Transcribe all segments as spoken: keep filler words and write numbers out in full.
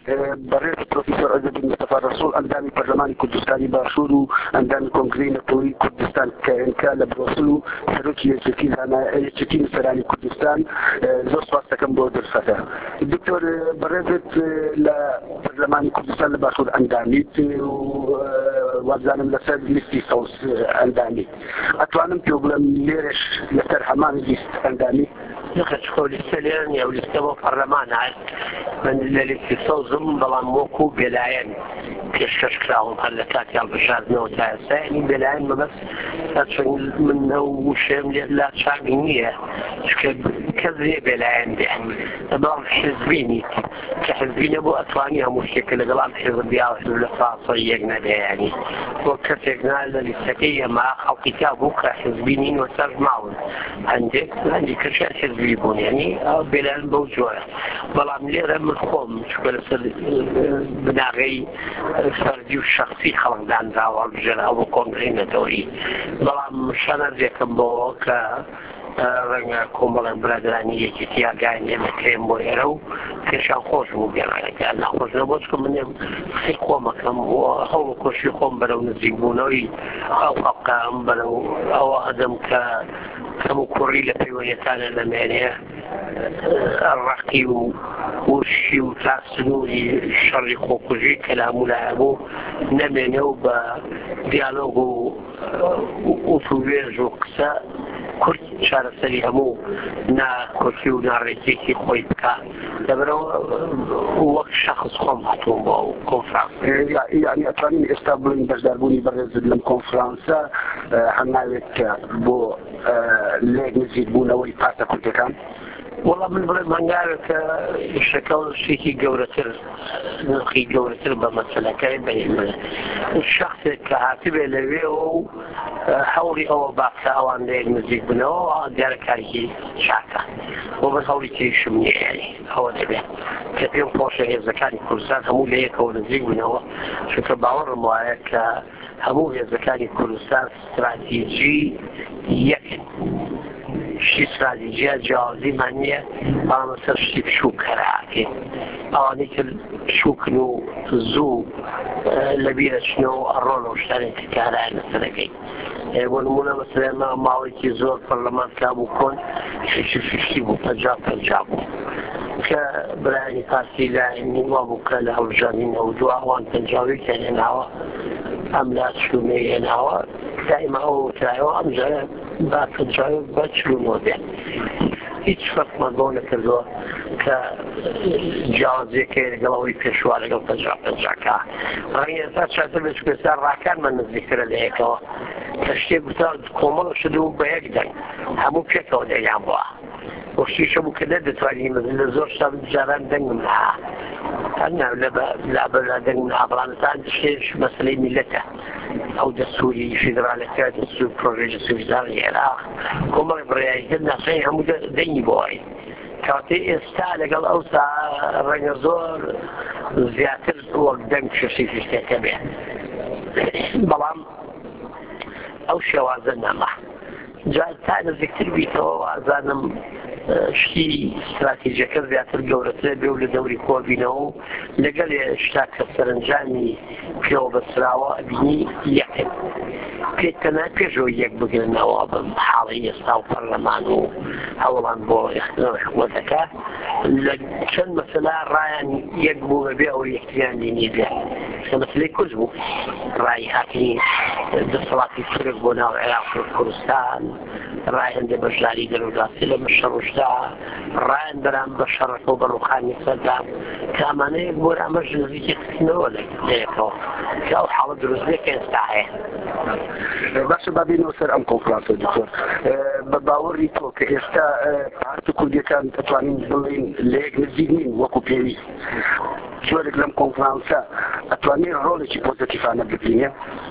برێز پرۆفیسۆر عەزەدین مستەفا ڕەسوول ئەندامی پەرلەمانی کوردستانی باشوور و ئەندامی کۆنگرەی نەتەوەیی کوردستان کە ئێنکا لە برۆسل و سەرۆکی یەکێتی نووسەرانی کوردستان زۆر سپاس دەکەم بۆ دەرفەتە. دکتۆر بەڕێزت لە پەرلەمانی کوردستان لە باشوور ئەندامیت و وابزانم لەسەر لیستی سەوز ئەندامیت. ئەتوانم پێ بڵێم لێرەش لەسەر هەمان لیست ئەندامی؟ نەخەچخۆ لیستە لێرە نیە و لیستە بۆ پەرلەمان هات. من لە لیستی سەوزم بەڵام وەکو بێلایەن پێشکەش کراوم هەر لە کاتی هەڵبژاردنەوە تا ئێستا یعنی بێلایەن مەبەست چۆن من ئەو وشەیەم لێ لا چامی نییە چونکە کەس لێ بێلایەن بێ بەڵام حزبی نیت کە حزبی نەبوو ئەتوانی هەموو شتێکە لەگەڵام حزبیا لە فاسەی یەک نەبێ یعنی بۆ کەسێک نا لە لیستەکەی ئەمە خەڵکی تا بوو کە حزبی نین و سەر ماون هەندێک هەندی کەشیان حزبی بوون یعنی بێلایەن بەو جۆرە بەڵام لێرە من خۆم چونکە لەسەر بناغەی فەردی و شخصی خەڵکدان داوە بژێرا بۆ کۆنگرەی نەتەوەیی بەڵام شەنەرجێکم بۆەوە کە ڕەنگە کۆمەڵێک برادرانی یەکێتی ئاگای لێ بکرێن بۆ ئێرە و پێشان خۆش بوو گەڕانەکە ناخۆش نەبوو چکە منێم قسەی خۆمەکەم هەوڵ کۆشی خۆم بەرەو نزیکبوونەوەی ئەو خەڵکام بەرەو ئەوە ئەدەم کە کەم و کوڕی لە پەیوەندیەکانە لەمێنەیە ڕقی و وشی و تاسنووری شەڕی خۆکوژی کە لە هەموو لایە بوو نەمێنێ و بە دیالۆگ و ئوتوبێژ و قسە کورد چارەسەری هەموو ناکۆکی و ناڕێکێکی خۆی بکە لەبەرەوە وەک شەخص خۆم هاتووم بۆ ئەو کۆنفرانس یعنی ئەتوانین ئێستا بڵین بەشداربوونی بەڕێزت لەم کۆنفرانسە هەر ناوێت کە بۆ لێک نزیک بوونەوەی پارتە کوردەکان؟ وەڵام من بڵێم هەنگاوێکە شەکەڵ شتێکی گەورەتر نرخی گەورەتر بە مەسەلەکەی بەهێمە شخصێک کە هاتبێ لەوێەوە و هەوڵی ئەوە باکە ئەوان لێک نزیک بنەوە دیارە کارێکی چاکە بۆ من هەوڵی تێیشم نییە یعنی ئەوە دەبێت کە پێم خۆشە هێزەکانی کوردستان هەموو لە یەکەوە نزیک بنەوە چونکە باوەڕم وایە کە هەموو هێزەکانی کوردستان استراتیجی یەکن شتی استراتیجیە جیاوازیمان نییە بەڵام لەسەر شتی بچووک کەراکەین ئەوانەی تر بچووکن و زوو لەبیرە چنەوە ئەڕۆن و شتانێک کارایە لەسەرەکەی بۆ نمونە مەسەلەن ماوەیەکی زۆر پەرلەمان کرابوو کۆن شتی شتی بوو پەنجا پەنجا بوو کە برایانی پارتی لایەنی وا بوو کە لە هەڵبژاردنەوە دوو ئەوان پەنجاوێکیان هێناوە ئەم لا چلوونەی هێناوە دائیما ئەوە وترایەوە ئەم جارە با پەنجاوێک بە چلوونەوە بێت هیچ فەرقمان بۆ نەکردووە کە جیاوازیەکەی لەگەڵەوەی پێشوا لەگەڵ پەنجا پەنجاکە ڕەنگە ئێستا چاتر بێت چونکە ئێستا ڕاکانمان نزیکترە لە یەکەوە کە شتێک وتا کۆمەڵ شت و بە یەک دەنگ هەموو پێکەوە دەیان بووە وەشتیشە بوو کە دەتوانین لە زۆر شتا جاران دەنگم ها هەرنا لەبەرلا دەنگم ها بەڵامەتان شتێش مەسەلەی میلەتە ئەو دەستوری فیدراالەکە دەستور پرۆژەی دەستوریداری عێراق کۆمەڵی بڕیاییکرد ناسەی هەموو دەنگی بۆی کاتێ ئێستا لەگەڵ ئەو ڕەنگە زۆر زیاتر وەک دەنگ شتی شتێکە بێ بەڵام ئەو شێوازە نەما جا تا نزیکتر بیتەوە ئازانم شتی استراتیجیەکە زیاتر گەورەترە بێ و لە دەوری کۆبینەوە و لەگەڵ شتا کە سەرنجامی پێوە بەسراوە بینی یەکن پێکەنا پێشەوە یەک بگرنەوە بە حاڵی ئێستا و پەرلەمان و هەوڵان بۆ ئێختنەوە حکوومەتەکە لە چەند مەسەلا ڕایان یەک بوو بەبێ ئەو یەکتریان دینی بێ کە مەسەلەی کورد بوو ڕای هاتنی دەسەڵاتی تورک بۆ ناو عێراق و کوردستان ڕایەن دێ بەشداری دەرەوەداسی لە مەشەڕوشدا ڕایەن بەرام بە شەڕەکە و بەڕووخانی سەردام کە ئەمانەیە بۆ ئەمەش نزیکی قسنەوە لەیەکەوە کە ئەو حاڵە دروستبێکە ئێستا هەیە باشە بابینەوە سەر ئەم کۆنفرانسە دکتۆر بە باوەڕی تۆ کە ئێستا پارتە کوردیەکان دەتوانین بڵێن لە یەک نزیک نین وەکو پێویست جۆرێک لەم کۆنفرانسە ئەتوانین ڕۆڵێکی پۆزتیڤانە ببینێ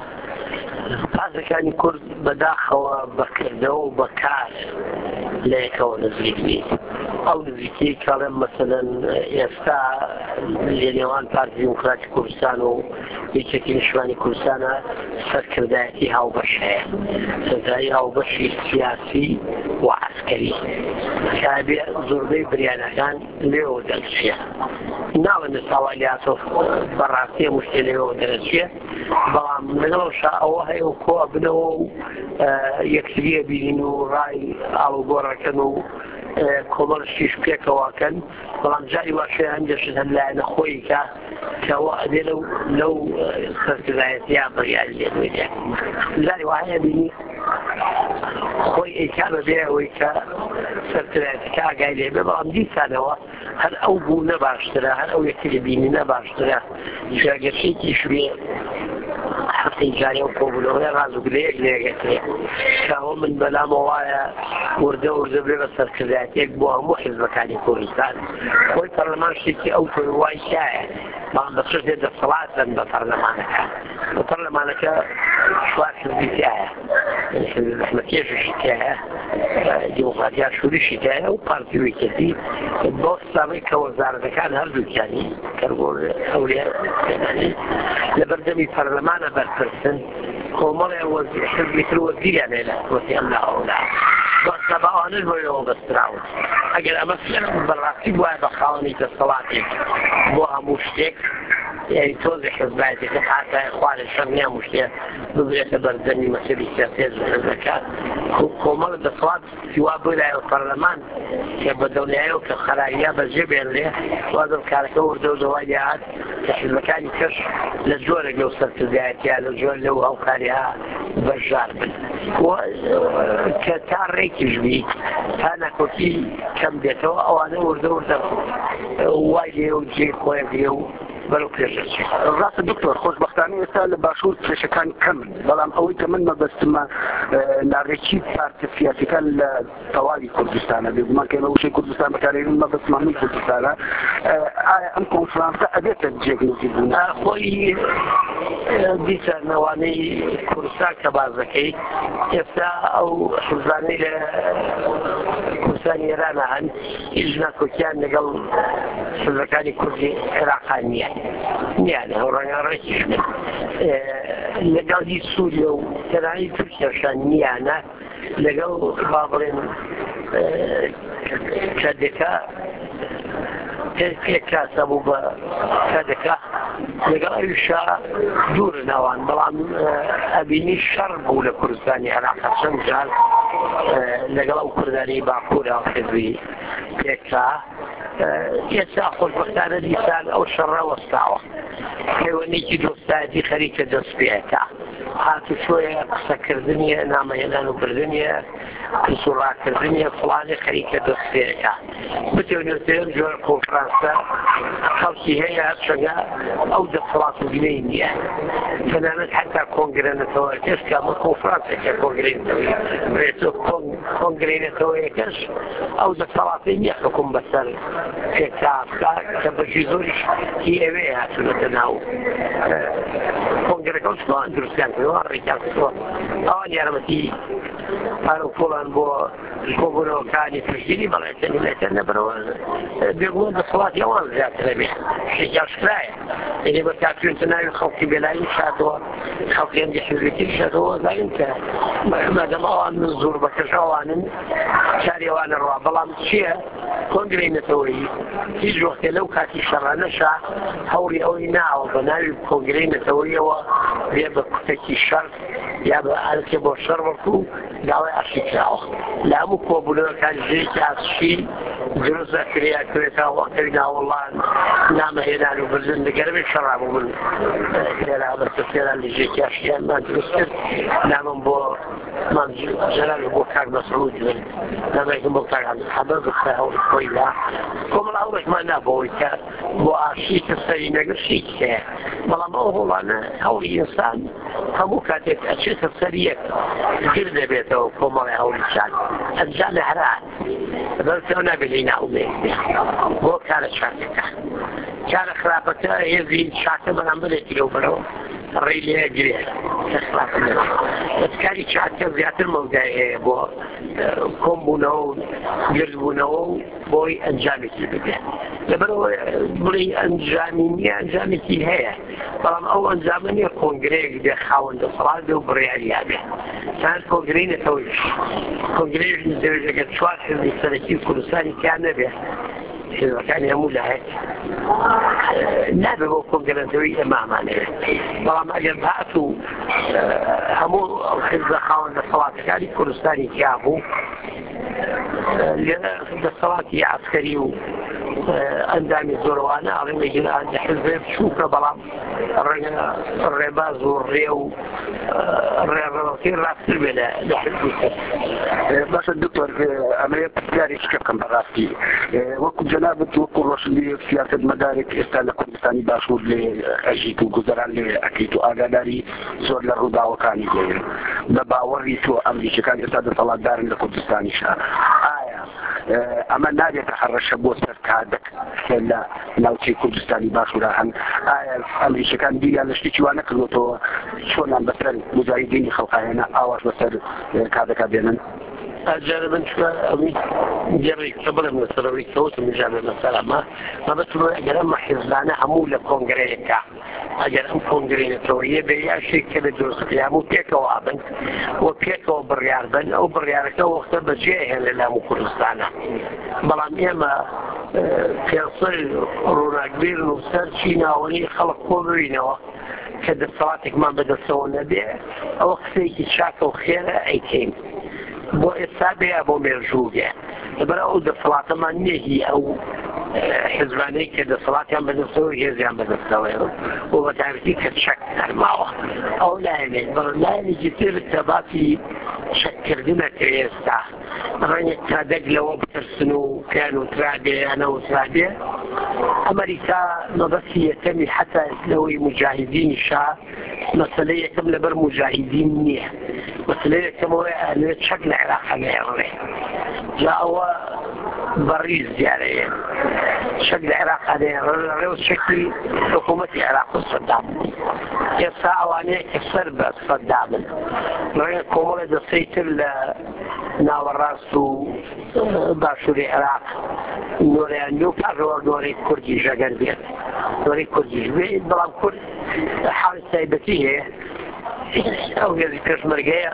پارتەکانی کورد بەداخەوە بەکردەوە و بەکار لە یەکەوە نزیک نین ئەو نزیکی کاڵێم مەسەلەن ئێستا لە نێوان پارتی دیموکراتی کوردستان و یەکێتی نیشتیمانی کوردستانە سەرکردایەتی هاوبەش هەیە سەرکردایی هاوبەشی سیاسی و عەسکەری کابێ زۆربەی بریانەکان لێەوە دەرچێت ناڵێن ساڵیاتۆ بەڕاستی مشکلەوە دەرەچێت بەڵام لەگەڵەوەشا ئەوە هەیە و کۆ بنەوە و یەکتریە بینین و ڕای ئاڵگۆڕەکەن و کۆمەڵشیش پێکەواکەن بەڵام جاری واشێ هەندێشت هەر لایەنە خۆی کە کەەوە ئەدێ لەو لەو سەرکردایەتیا بڕیاری لێنوێنێ جاری وایە بینی خۆی ئەیکا بەبێ ئەوەی کە سەرکردایەتەکە ئاگای لێبێ بەڵام دیسانەوە هەر ئەو بوو نەباشترە هەر ئەو یەکتری بینی نەباشترە ژاگەشێکی شوێ هەفتەی جارێ و کۆبوونەوەی ڕازوگرەیەک لێگەترێ کاوە من بەلامە وایە وردە وردە بێ بە سەرکردایەتێک بۆ هەموو حیزبەکانی کوردستان خۆی پەرلەمان شتێکی ئەو تۆی وای شایە بەڵام بەخشش دێ دەسەڵاتن بە پەرلەمانەکە بە پەرلەمانەکە چوار حیزبی تایە حیزب زەحمەتکێشیشی تایە دیموکراتیا شووریشی تایە و پارتی ویکەتی بۆ ساڵی کە وەزارەتەکان هەردووکیانی کەرگۆڕ ئەولیا لە بەردەمی پەرلەمانە بەرپرسن کۆمەڵێ حیزبی تر وەزیریان هەیە لە حکومەتی ئەم لاوەولا بەسە بەوانش بۆیەوە بەستراون ئەگەر ئەمە بەڕاستی وایە بە خاوەنی دەسەڵاتێک بۆ هەموو شتێک یعنی تۆزی حزبایەتێکە حاتای خوارێ شەڕنیا مشتێ ببرێتە بەردەمی مەسەری سیاسیە حزبەکە کۆمەڵە دەسەڵات سیوا بۆلایە پەرلەمان کە بە دەوڵایەوە کە خەراییە بەجێ بێنرێ وازم کارەکە وردە و دەوای داهات کە حزبەکانی کەش لە جۆرێک لەو سەرکردایەتیە لە جۆر لەو هەوکاریها بەشدار بن کە تا ڕێکیش بی تا نەکۆکی کەم بێتەوە ئەوانە وردە وردە وای لێ و جێ خۆیان لێ و بەرەو پێشەچێ ڕاستە دکتۆر خۆشبەختانە ئێستا لە باشوور کێشەکان کەمن بەڵام ئەوەی کە من مەبەستمە ناڕێکی پارتە سیاسیەکان لە تەواوی کوردستانە بێگومان کە ئێمە وشەی کوردستان بەکارهێنین مەبەستمان هەمووی کوردستانە ئایا ئەم کۆنفرانسە ئەبێتە جێگنووسی بوون خۆی دیسە نەوانەی کوردستان کە باز دەکەی ئێستا ئەو حزبانەی لە کوردستانی ئێرانە هەن هیچ ناکۆکیان لەگەڵ حزبەکانی کوردی عێراقان نییە نیانە ڕەنگەڕێکیش بن لەگەڵ هیچ سووریا و تەنانی تورکیاشان نیانە لەگەڵ با بڵێن کەدەکە پێکا سەبوو بە کەدەکە لەگەڵ ئەویشا دوور ناوان بەڵام ئەبینی شەڕ بوو لە کوردستانی عێراقا چەند جار لەگەڵ ئەو کوردانی باکوورە حزبی پێکا ئێستا خۆشبەختانە دیسان ئەو شەڕە وەستاوە پەیوەندێکی دۆستایەتی خەریکە دەست پێەکە هاتوچۆیە قسەکردنیە نامەهێنان و بردنیە قسوڕاکردنیە فڵانێ خەریکە دەست پێەکە بتێونێتێن جۆر کۆنفرانسە خەڵکی هەیە هەرچەنگە ئەو دەسەڵات و گلەی نییە تەنانەت حتا کۆنگرێنێتەوە کەسکە ئەمە کۆنفرانسێکە کۆنگرێنێتەوەی بێتۆ کۆنگرێنێتەوە یەکەش ئەو دەسەڵاتی نییە حکوم بەسەر پێکا کە بەشی زۆریش هی ئەوێ هاتوونەتە ناو کۆنگرەکە چۆن دروستیان کردەوە ڕێکیان کردەوە ئەوان یارمەتی پارە و پۆڵان بۆ کۆبوونەوەکانی پشتگیری بەڵێتەنی لێتەر نەبەرەوە بێگومان دەسەڵاتی ئەوان زیاترە بێ شتێکیان شکرایە یعنی بە کاتوێنتە ناوی خەڵکی بێلایی شاتەوە خەڵکی هەندی حزبێتی شاتەوە زانین کە مادەم ئەوان زۆر بەکەش ئەوانن چاری ئەوانە ڕوا بەڵام چییە کۆنگرێنێتەوەی هیچ وەختێ لەو کاتی شەڕانەشا هەوڵی ئەوەی ناوە بە ناوی کۆنگرێنێتەوەیەوە بێ بە کوتێکی شەڕ یا بە ئالکێ بۆ شەڕ وەکو داوای ئاشی کراوە لە هەموو کۆبوونەوەکان ژێکی ئاسشی دروست دەکرێت کرێتەوە وەختەوی ناوەڵان نامەهێنان و بردن دەگەربێت شەڕابوو من لێرا بەستە فێران لە ژێکی ئاشیانمان دروست کرد نامم بۆ جەلال بۆ کاک مەسعود بن نامێکم بۆ کاک عەبدولحەمید بخە هەوڵی خۆی لا کۆمەڵ هەوڵێکمان نابەوەی کە بۆ ئاشی کە سەری نەگەشتی هەیە بەڵام ئەو هەوڵانە هەوڵی ئینسان هەموو کاتێک ئەچێتە سەر یەک گر دەبێتەوە کۆمەڵی هەوڵیشان ئەنجامێ هەرات بەڵکەو نابێت ناومێت بۆ کارە چاکەکە کارە خراپەکە هێزی چاکە بەرامبەرێکی لەو بەرەوە ڕێی لێ گرێت کە خراپە کاری چاکە زیاتر مەودای هەیە بۆ کۆمبوونەوە و گردبوونەوە و بۆی ئەنجامێکی ببێت لەبەرەوە بڵێ ئەنجامی نییە ئەنجامێکی هەیە بەڵام ئەو ئەنجامە نییە کۆنگرەیەک بێ خاوەن دەسەڵات بێ و بڕیاریە بێ چەند کۆنگرەینەتەوەیش کۆنگرەیەش دەوێت ئەگەر چوار حزبی سەرەکی کوردستانی تیان نەبێ حزبەکانی هەموو لایەک نابێ بۆ کۆنگرەنتەوەی ئەمامانەوێ بەڵام ئەگەر هات و هەموو حزبە خاوەن دەسەڵاتەکانی کوردستانی تیا بوو لێرە دەسەڵاتی عسکەری و ئەندامی زۆرەوانە ئاڵێمەگیرە لە حزبێ بچووکە بەڵام ڕێباز و ڕێ و ڕێڕەوەکەی ڕاستتر بێ لە حزبی باشە دکتۆر ئەمەیە پرسیارێکی بکەم بەڕاستی وەکو جەنابەت وەکو ڕۆشنی سیاسەت مەدارێک ئێستا لە کوردستانی باشوور لێ ئەژیت و گوزەران لێ ئەکەیت و ئاگاداری زۆر لە ڕووداوەکانی لێ بە باوەڕی تۆ ئەمریکەکان ئێستا دەسەڵاتدارن لە کوردستانیشە ئایا ئەمە نابێتە هەڕەشە بۆ سەر کادەک لە ناوچەی کوردستانی باشوورە هەن ئایا ئەمریکەکان بیریان لە شتێکی وانە کردوتەوە چۆنان بەسەر مجاهیدینی خەڵقایەنە ئاواش بەسەر کادەکە بێنن أجل من شو أمي جري قبل من السروي كوت من جامع مثلا ما ما بتلو أجل أما حزبنا عمولة كونغريكا أجل أم كونغريكا وهي بيا شيء كذا جزء قيامه كيكا وابن وكيكا وبريار بن أو بريارك وقت بجيه لله مكردستانا بلام إما في أصل رونا كبير نوصل شينا وني خلق كورينا كده صلاتك ما بدأ سوونا بيه أو خسيك شاكا وخيرة أيتين بۆ ئێستا بێ بۆ مێژووگە لەبەر ئەو دەسەڵاتەمان نێهی ئەو حزبانەی کە دەسەڵاتیان بەدەستەوە هێزیان بەدەستەوەیەوە بۆ بە تایبەتی کە چەک هەرماوە ئەو لایەنێت بەڵ لایەنێکی تر کە باسی چەککردنە کە ئێستا ڕەنگە کادەک لەوە بترسن و پیان وترابێ یانە وترابێ ئەمریکا مەبەستی یەکەمی حتا لەوەی مجاهیدینی شا مەسەلەی یەکەم لەبەر مجاهیدین نییە مەسەلەی یەکەمەوەی ئەلێت چەک لە عێراقا نێڕێ جا ئەوە بەڕیز دیارەیە شەک لە عێراقا نێڕێ لە ڕێوە شەکی حکوومەتی عێراق و سەدام ئێستا ئەوانەیە کە سەر بە سەدامن ڕێگە کۆمەڵی دەستەی تر لە ناوەڕاست و باشووری عێراق نۆرەیان و پاژەوە نۆرەی کوردی ژەگەر بێت نۆرەی کوردیش بێت بەڵام کورد حاڵی تایبەتی هەیە ئەو هێزی پێشمەرگەیە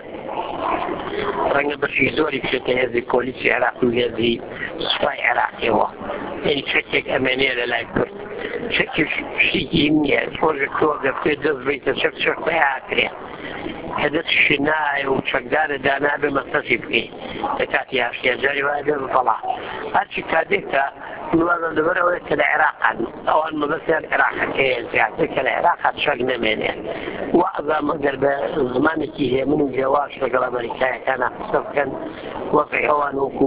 ڕەنگە بەشی زۆری بچێتە هێزی کۆلیسی عێراق و هێزی سوپای عێراقیەوە یعنی چەکێک ئەمێنەیە لە لای کورد چەکی شتێکی نییە ڕۆژێک تۆ ئەگەر پێ دەست بیتە چەک چەک پێ هاکرێ کە دەستشی نایە و چەکدارە دانابێ مەسەسی بکەی لە کاتی هاشتیا جاری وایە بێ بەڵا هەرچی کاتێکە نوازم دەبەرەوەی کە لە عێراقان ئەوان مەبەستیان عێراقەکەیە زیاتر کە لە عێراقا چەک نەمێنێ وەعزام ئەگەر بە زمانێکی هێمن و جێواش لەگەڵ ئەمریکایەکانە قسە بکەن وەقی ئەوان وەکو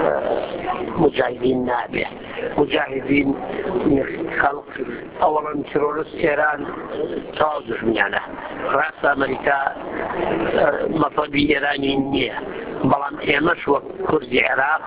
مجاهدین نابێ مجاهدین خەڵق ئەوەڵەن تیرۆریست ئێران تەواو دژمنیانە ڕاستە ئەمریکا مەطەبی ئێرانی نییە بەڵام ئێمەش وەک کوردی عێراق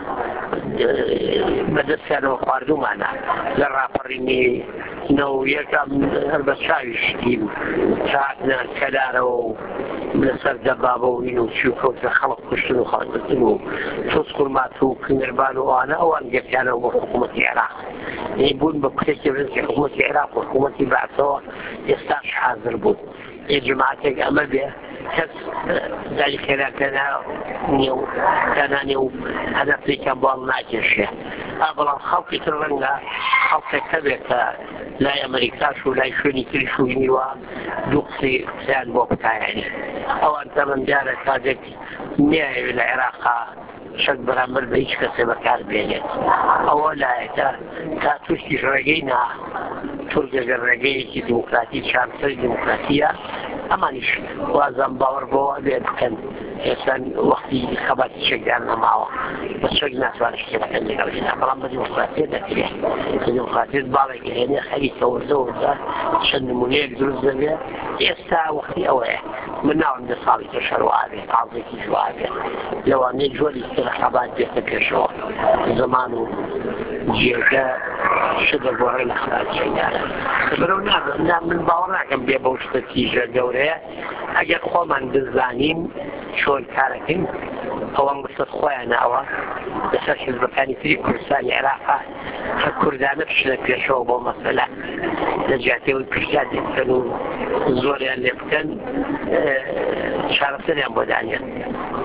بەدەستیانەوە خواردومانە لە ڕاپەڕینی نەو یەکەم هەر بە چاویشتیم چاکنە کەدارەوە و لەسەر دەبابە و این و چی و کەوتە خەڵق کوشتن و خەڵکردن و تۆز قورمات و کنگربان و ئەوانە ئەوان گرتیانەوە بۆ حکوومەتی عێراق بوون بە کوتێکی ڕزی حکوومەتی عێراق و حکوومەتی بەعسەوە ئێستاش حاضر بوون جماعتێک ئەمە بێ کەس داری خێراکەنا نییە و دانانێ و هەدەفێکیان بۆڵ ناکێشێ بەڵام خەڵکی تر ڕەنگە خەڵکێک هەبێت کە لای ئەمریکاش و لای شوێنی تری شوینیوە دوو قسەی قسەیان بۆ بکایانی ئەوان تەمەندیارە کاتێک نیایەوێ لە عێراقا شەک بەرامبەر بە هیچ کەسێ بەکار بێنێت ئەوە لایەتە تا تووشی ڕێگەی نا تورگەگە ڕێگەیەکی دیموکراتی چارسەری دیموکراتیە ئەمانیش وازان باوەڕ بەوە بێ بکەن ئێستا وەختی خەباتی چەکدان نەماوە بە چەک ناتوانێت شتێکەکەن لەگەڵینا بەڵام بە دیموکراتیە دەکرێت کە دیموکراتیت باڵێک هێنێ خەریکە وەرزە وەرزە چەند نمونەیەک دروست دەبێت ئێستا وەختی ئەوەیە من ناوم دە ساڵی تەشەڕوا بێت تازێکی جووا بێت لەوانەیە جۆری تر خەبات بێتە پێشەوە زەمان و جێگە شدە بۆ ڕێ لە خەباتیەکانە بەرەو نابێت من باوەڕ ناکەم بێ بەو شتە تیژە گەورەیە ئەگەر خۆمان دەزانین چۆن کارەکەین ئەوان بەسەر خۆیان ناوە لەسەر حیزبەکانی تری کوردستانی عێراقا کە کوردانە بچنە پێشەوە بۆ مەسەلە لە جیاتەوەی پرسیار بکەن و زۆریان لێ بکەن چارەسەریان بۆ دانێن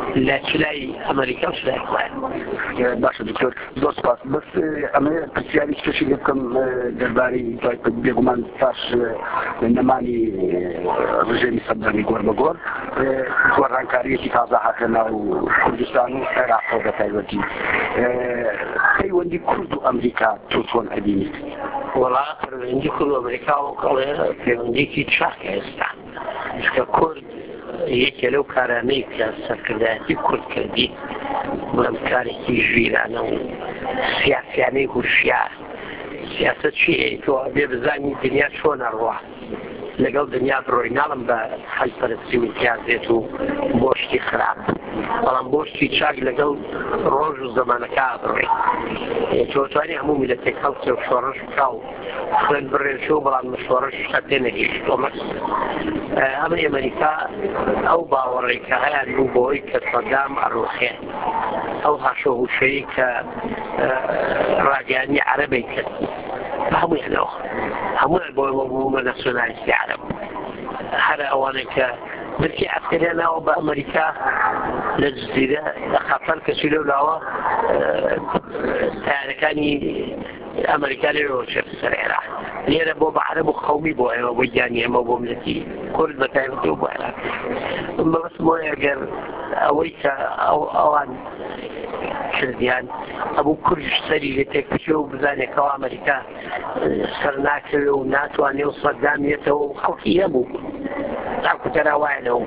لا چلای ئەمریکا و چلای وایە. باشە دکتۆر زۆر سپاس بەس ئەمە پرسیاری کێشی لێ بکەم دەربارەی بێگومان پاش نەمانی ڕژێمی سەردەمی گۆر بە گۆر گۆڕانکاریەکی تازە هاتە ناو کوردستان و عێراق بە تایبەتی پەیوەندی کورد و ئەمریکا تۆ چۆن ئەبینیت؟ وەڵا پەیوەندی کورد و ئەمریکا وەڵێ پەیوەندیی چاکە ئێستا چکە کورد یەکێ لەو کارانەی کە سەرکردایەتی کورد کردی بڵێم کارێکی ژیرانە و سیاسیانەی هوشیار سیاست چیە تۆ بێ بزانی دنیا چۆن ئەڕوا لەگەڵ دنیا بڕۆی ناڵم بە حەزپەرستی و امتیازێت و بۆشتی خراپ بەڵام بۆشتی چاک لەگەڵ ڕۆژ و زەمانەکە بڕۆی تۆ توانی هەموو میلەتێک هەڵسێ و شۆڕش بکا و خوێن بڕێژە و بەڵام شۆڕش خەتێ نەگەیشت تۆمەس ئەمە ئەمریکا ئەو باوەڕێی کە هەیان بوو بۆی کە سەدام ئەڕۆخێ ئەو هاشۆ هوشەیی کە ڕاگەیانی عەرەبەی کرد هەموویانەوە هەموویان بۆ بوومە نەسیۆنالیستی عەرەب هەر ئەوانەی کە برکی عەسکەریاناوە بە ئەمریکا لە جزیرە لە خەفەر کەسی لەولاوە تایارەکانی ئەمریکا لێرەوە چێت سەر عێراق لێرە بۆ بە عەرەب و خەومی بۆ ئێمە بۆ گیانی ئێمە بۆ ملەتی کورد بە تایبەتی و بۆ عێراق بەبەستم وایە ئەگەر ئەوەی کە ئەوان کردیان ئەبوو کوردش سەری لێ تێکچێ و بزانێکەوە ئەمریکا سەر ناکەوێ و ناتوانێ و سەردامێتەوە و خەڵکی هەبوو تاکوتەرا وایەنەوە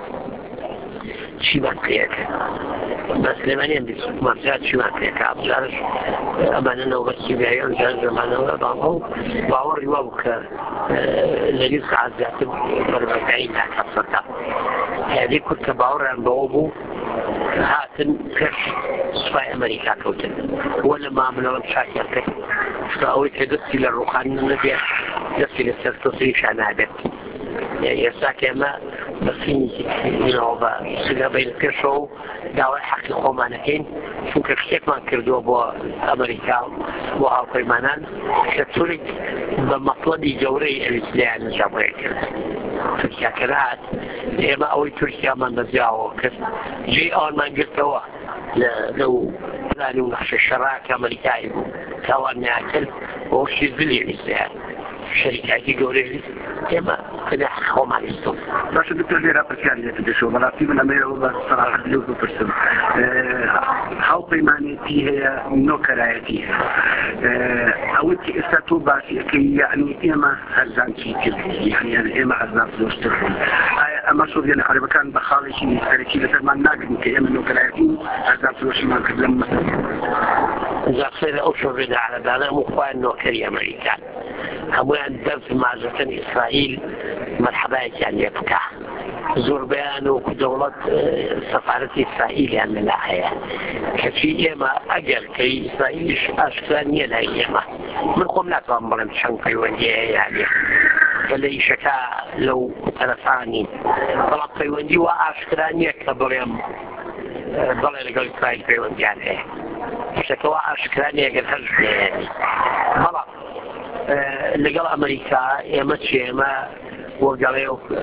چیمان پێکە بەس لێمانیان بیمەزیات چیمان پێکە ئەبجارش ئەمانە نەوبەتی بیایان جار زەمانەوە باڵ باوەڕی وا بوو کە لەلیز سەعات زیاتر بەربەرگایی ناکات سەرتا یادی کورد کە باوەڕیان بەوە بوو هاتن پێش سوپای ئەمریکا کەوتن وە لە ماملەوە چاکیان کرد چکە ئەوەی کە دەستی لە ڕووخانی نەبێت دەستی لە سەرتۆسریشان نابێت ئێستا کە ئێمە بەسینەوە بە سگە بین پێشەوە داوای حەقی خۆمانەکەین چونکە شتێکمان کردووە بۆ ئەمریکا بۆ هاوپەیمانان کە تورک بە مەطلەبی گەورەی ئەویسلیان نجابڕێ کرد تورکیاکەرات ئێمە ئەوەی تورکیامان بەزیاوە کرد جێ ئەوانمان گرتەوە لەو پلانی و نەخشە شەڕاکە ئەمریکایی بوو کاوان ناکرد بۆشی زلی ئەویسلیان شەریکاتی گەورەی ئێمە کەدا خۆمان ئیستۆم باشە دکتۆر لێرا پرسیاری لێت دێشەوە بەڵاستی من ئەمێرەوە بە سەراحەت لێو بپرسم هاوپەیمانێتی هەیە نۆکەرایەتی ئەوەی کە ئێستا تۆ باسیەکەی یعنی ئێمە هەرزانکی کرد یعنی ئێمە هەرزان فرۆشتر بوون ئایا ئەمە سۆڤیە لە عەرەبەکان بە خاڵێکی نێسکەرێکی لەسەرمان ناگرن کە ئێمە نۆکەرایەتی و هەرزان فرۆشیمان کرد لەم مەسەلە زاخێرە ئەو شۆڤێدا عەرەبانە هەموو خۆیان نۆکەری ئەمریکان هەمویان دەرز ماژەکەن ئیسرائیل مەرحەبایەکیان لێ بکە زۆربەیان و دەوڵەت سەفارەتی ئیسرائیلیان لەلا هەیە کەچی ئێمە ئەگەر کەی ئیسرائیلیش ئاشکرا نییە لای ئێمە من خۆم ناتوان بڵێم چەند پەیوەندی هەیە یانێ کە لە ئیشەکە لەو تەرەفانی بەڵام پەیوەندی وا ئاشکرا نییە کە بڵێم بەڵێ لەگەڵ ئیسرائیل پەیوەندیان هەیە شتەکەەوە ئاشکرا نییە ئەگەر هەر هەیە بەڵام لەگەڵ ئەمریکا ئێمە چی ئێمە وەگەڵێ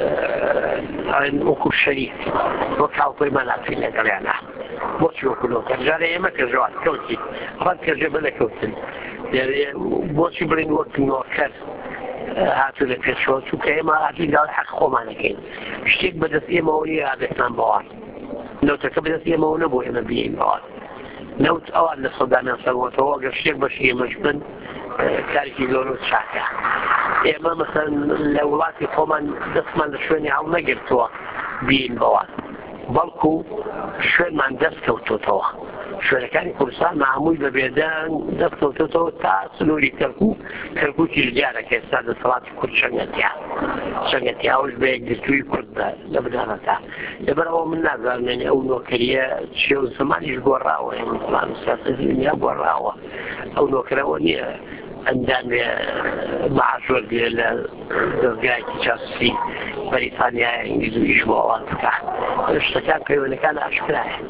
وەکو شەریک وەک هاوپەیمان هاتین لەگەڵیانە بۆچی وەکو نۆکەرجارە ئێمە کەژەوان کەوتی ڕەت کەژێ بە نەکەوتن بۆچی بڵین وەک نۆکەر هاتو لە پێشەوە چونکە ئێمە هاتووی داوای حەق خۆمانەکەین شتێک بەدەست ئێمەوە نیە ئاگەتمان بەوان نەوتەکە بەدەست ئێمەوە نەبوو ئێمە بێین بەوان نەوت ئەوان لە سەودامیان سەروەتەوە گەر شتێک بەشی ئێمەش بن کارێکی زۆر و چاکە ئێمە مەسەن لە وڵاتی خۆمان دەستمان لە شوێنی هەڵ نەگرتووە بین بەوان بەڵکو شوێنمان دەست کەوتوتەوە شوێنەکانی کوردستان هەمووی بە بێدەنگ دەست کەوتوتەوە تا سنووری کەرکووک کەرکووکیش دیارە کە ئێستا دەسەڵاتی کورد شەنگەتیا شەنگەتیاوەش بە یەکگرتووی کوردە لە بدانەتا لەبەرەوە من نازانێنێ ئەو نۆکەریە چێ و زمانیش گۆڕاوە زمان سیاسەتی دنیا گۆڕاوە ئەو نۆکەرەوە نییە ئەندام معاش وەرگێ لە دەستگایەکی چاسوسی بەریتانیای ئینگلیز و ئیش بۆ ئەوان بکە شتەکان پەیوەندەکان ئاشکرایە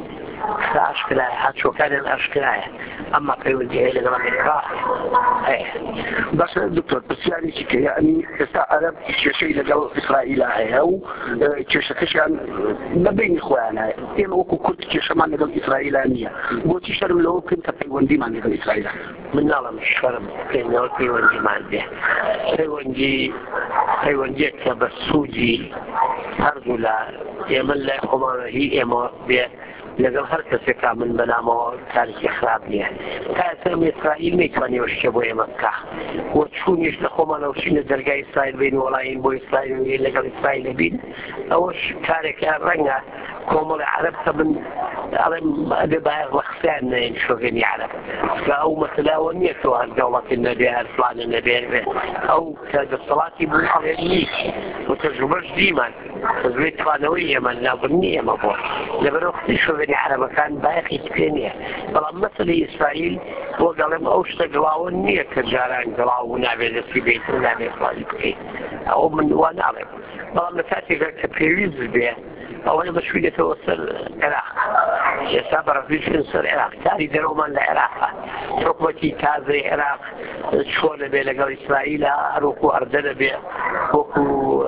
أشكلها حتى كان الأشكلها أما في وجهه لغرب الإكراه إيه بس دكتور بس يعني شيء يعني استعرب شيء لقوا إسرائيل أو كشكشان ما بين إخوانا إما وكو كنت كشمان لقوا إسرائيلانية قلت شرم لو كنت في وندي ما لقوا إسرائيل من نظام الشرم كنا في وندي ما عنده في وندي في وندي كبسوجي هرجلا يمن لا خمانه إما بيه لەگەڵ هەر کەسێکا من بەنامەوە تاریخی خراپ نییە تا ئێستا ئیسرائیل نەیتوانێ شتێ بۆ ئێمە بکا وە چوونیش لە خۆمانەوە چینە دەرگای ئیسرائیل بین وەڵاین بۆ ئیسرائیل لەگەڵ ئیسرائیل بین ئەوەش کارێکە ڕەنگە کۆمەڵی عەرەب کە من ئەڵێم ئەبێ باید وەخسیان نەین شۆگەنی عەرەب کە ئەو مەسەلاوە نییە تۆ هەر دەوڵەتی نەبێ هەر فلانە نەبێ ئەو کە دەسەڵاتی بوو ئەڵێ نیت و تەجروبەش دیمان تەجروبەی توانەوەی ئێمە نابڕنی ئێمە بۆ لەبەرەوەی شۆگەنی عەرەبەکان بایەخی پێ نییە بەڵام مەسەلەی ئیسرائیل بۆ دەڵێم ئەو شتە گڵاوە نییە کە جاران گڵاو و نابێت دەستی بێت و نابێت فڵانی بکەیت ئەوە من وا ناڵێم بەڵام لە کاتێکە کە پێویست بێ ئەوەی بەشویدێتەوە سەر عێراق ئێستا بەڕەفیشن سەر عێراق کاری دەرەوەمان لە عێراقە حکومەتی تازەی عێراق چۆن دەبێ لەگەڵ ئیسرائیلە هەروەکو ئەردە دەبێ وەکو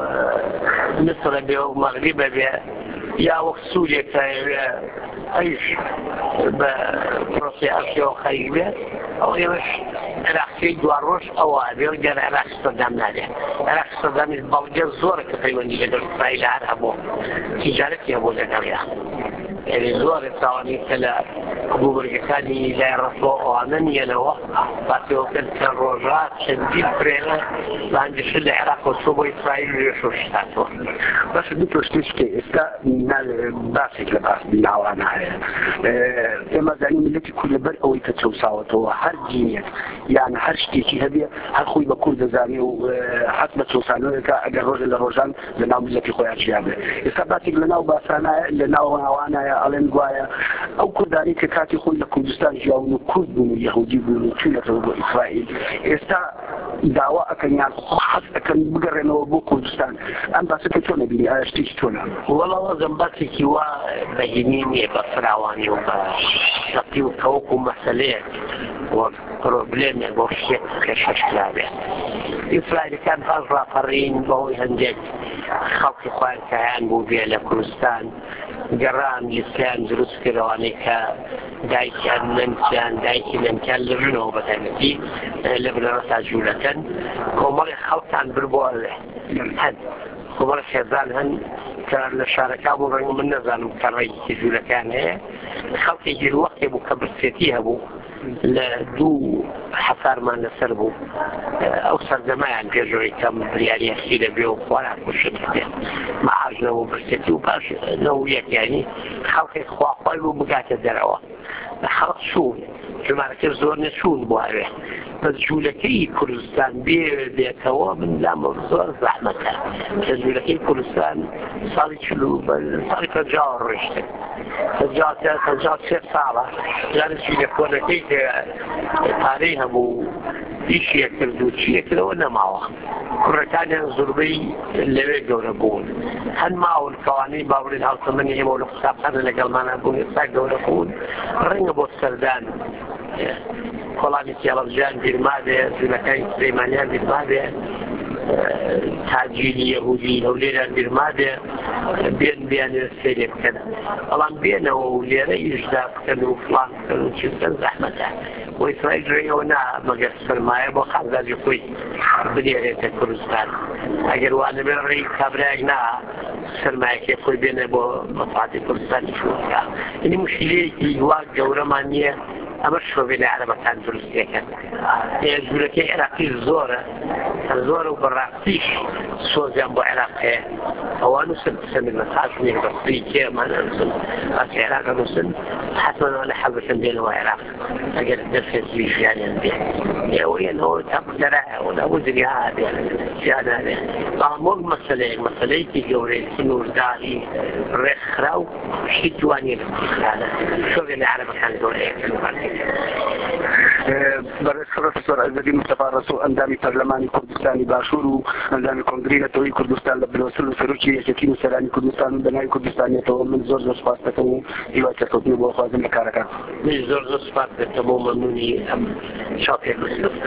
مسر بێ و مەغریبە بێ یا وەک سوورێکە ئەیش بە پرۆسی ئەرشیەوە خەریک بێت ئەو ئێوەش عێراقچەی دوار ڕۆژ ئەوە بێ و دیارە عێراق سەردام نابێت عێراق سەردامی بەڵگە زۆرە کە پەیوەندی لەگەڵ ئیسرائیل هەر هەبوو تیجارەتی هەبوو لەگەڵیان يعني زور الثواني كلا بوبرجكاني لا رفوع عنني أنا وقت وكل الروجات شديد برينا عند شل العراق وصوب إسرائيل يشوش تاتو بس دكتور شتيشكي استا نال باسك لباس بالنعوانا إما زعني ملتي كل بر أو يتتشو ساوته هر جينيت يعني هر شتيكي هذه هر خوي بكل دزاني وحسب توصانه كأجر رجل الرجال لنا ملتي خويا شيابه استا باسك لنا وباسانا لنا ونعوانا ئەڵێن گوایە ئەو کوردانی کە کاتی خۆی لە کوردستان ژیاون و کورد بوون و یەهودی بوون و چوونەتەوە بۆ ئیسرائیل ئێستا داوا ئەکەنیان حەز ئەکەن بگەڕێنەوە بۆ کوردستان ئەم باسەکە تۆ نەبینی ئایا شتێکی تۆنا وەڵاوە زەمباتێکی وا بەهێنی نییە بە فراوانی و بە شەقی و تەوەکو مەسەلەیەک وەک پرۆبلێمێک بۆ شتێک کە شەشکرا بێت ئیسرائیلەکان باش ڕاپەڕین بەهۆی هەندێک خەڵکی خۆیان کە هەیان بوو بێ لە کوردستان گەڕان لیستیان دروست کردوانەی کە دایکیان نەمچیان دایکی نەمکیان لە ژنەوە بەتایبەتی لە بنەڕەتا جوولەکەن کۆمەڵی خەڵکان بردبووە هەن کۆمەڵی خێزان هەن کە لە شارەکە بوو ڕەنگە من نەزانم کە ڕێیکی جوولەکان هەیە خەڵکێکی وەختێ بوو کە برسێتی هەبوو لە دوو حەسارمان لەسەر بوو ئەو سەردەمایان پێشەوەی کەم بریاریە خیرە بێ و خۆران کوشت بێت مەعاژنەوە برسێتی و باش نەوەیەک یانی خەڵکی خواخوای بوو بگاتە دەرەوە خەڵک چوون ژمارەکە زۆر نەچوون بۆ هەوێ بەس جوولەکەی کوردستان بێ بێتەوە من لامە زۆر زەحمەتە کە جوولەکەی کوردستان ساڵی چلو ساڵی پەنجاوە ڕۆیشتن پەنجاو سێ ساڵە جارە جوولە کۆنەکەی کە پارەی هەبوو پیشیە کرد و چیە کردەوە نەماوە کوڕەکانیان زۆربەی لەوێ گەورە بوون هەن ماون کەوانەی باوەڕێن هاوتەمەنی ئێمە و لە قوتابخانە لەگەڵمانە بوون ئێستا گەورە بوون ڕەنگە بۆ سەردان کۆڵانی کێڵەبجیان بیرما بێ جوولەکانی سلەیمانیان بیرما بێ تاجیلی یەهودی هەولێران بیرما بێ بێن بیانێ سێرێ بکەن بەڵام بێنەوە و لێرە ئیشدا بکەن و فڵان بکەن و چیزەن زەحمەتە و ئیسرائیل ڕێیەوە نا مەگەر سەرمایە بۆ خەڵکی خۆی بنێرێتە کوردستان ئەگەر وانە بێ ڕێی کابرایەک نا سەرمایەکەی خۆی بێنێ بۆ مەساعەتی کوردستانی شووەکە یعنی مشکلەیەکی وا گەورەمان نییە ئەمە شۆڤێنە عەرەبەکان دروستیەکەن جوولەکەی عێراقی زۆرە زۆرە و بەڕاستیش سۆزیان بۆ عێراق هەیە ئەوان نووسن سەمیر مەساعەتنێ بەسری کێمانە نووسن باسی عێراقە نووسن حتمەنەوە لە حەزەکەن دێنەوە عێراق ئەگەر دەرفێتی ژیانیان بێ ئێوەیەنەوە تا دەرایەوە لەبوو دنیا هەبێ ژیان هەبێ بەڵام وەک مەسەلەیەک مەسەلەیەکی گەورەیەکی نورداری ڕێکخرا و شتی جوانیە لە کوردستانە شۆڤێنە عەرەبەکان زۆرەیەکەن برای پروفسور عزیزی مصطفی رسول اندامی پارلمانی کردستان کوردستانی باشوور و ئەندامی کۆنگرەی نەتەوەیی کوردستان لە بنووسل و سەرۆکی یەکێتی نووسەرانی کوردستان و بەناوی کوردستانیەتەوە من زۆر زۆر سوپاس دەکەم و هیوای سەرکەوتنی بۆ خوازم لە کارەکان. زۆر زۆر سوپاس دەکەم و مەمنونی ئەم چاپێک